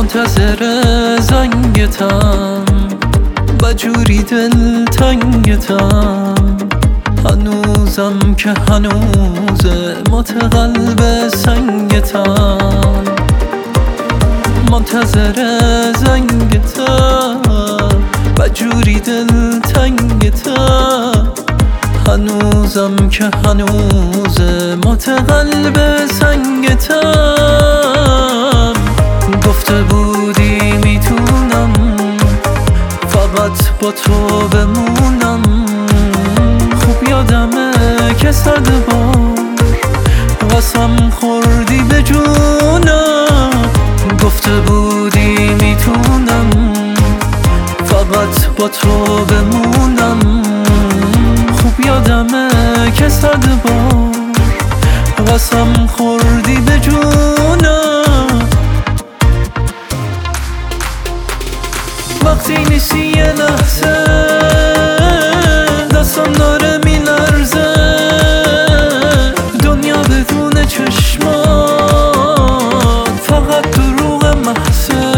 منتظر زنگتم، بجوری دل تنگتم، هنوزم که هنوزه مات قلب سنگتم. منتظر زنگتم، بجوری دل تنگتم، هنوزم که هنوزه مات قلب سنگتم. گفته بودی میتونم فقط با تو بمونم، خوب یادمه که 100 بار قسم خوردی به جونم. گفته بودی میتونم فقط با تو بمونم، خوب یادمه که 100 بار قسم خوردی به جونم. وقتی نیستی یه لحظه دستم داره میلرزه، دنیا بدون چشمات فقط دروغ محضه.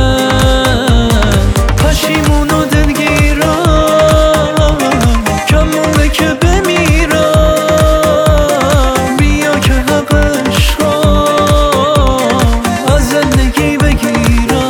پشیمون و دلگیرم کم مونده که بمیرم، بیا که حق عشقا از زندگی بگیرم.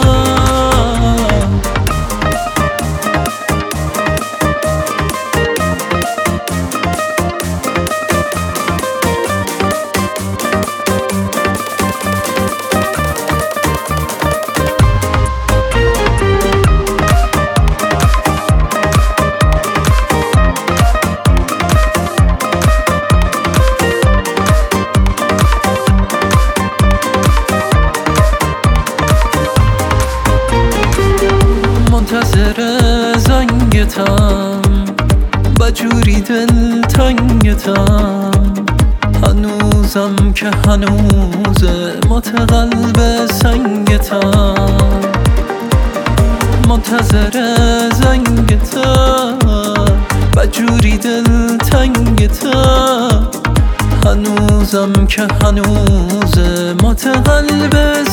منتظر زنگتم، بجوری دل تنگتم، هنوزم که هنوزه مات قلب سنگتم. منتظر زنگتم، بجوری دل تنگتم، هنوزم که هنوزه مات قلب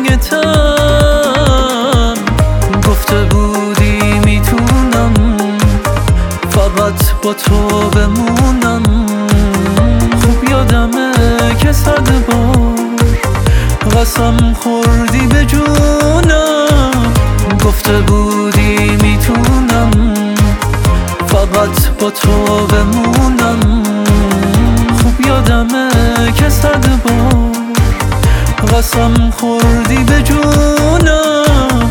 سنگتم. گفته بودی میتونم فقط با تو بمونم، خوب یادمه که 100 بار قسم خوردی به جونم. گفته بودی میتونم فقط با تو بمونم، خوب یادمه که 100 بار قسم خوردی به جونم.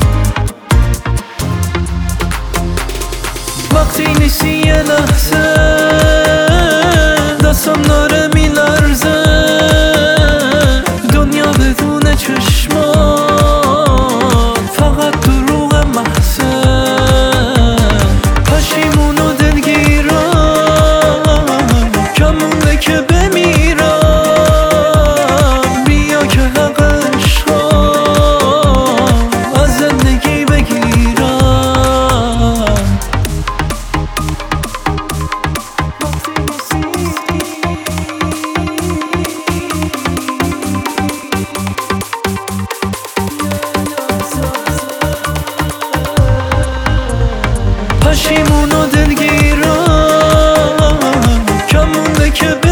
وقتی نیستی یه لحظه دستم داره میلرزه، دنیا بدون چشمات فقط دروغ محضه. پشیمون و دلگیرم کم مونده که بمیرم، بیا که حق عشقا از زندگی بگیرم. پشیمون و دلگیرم کم مونده که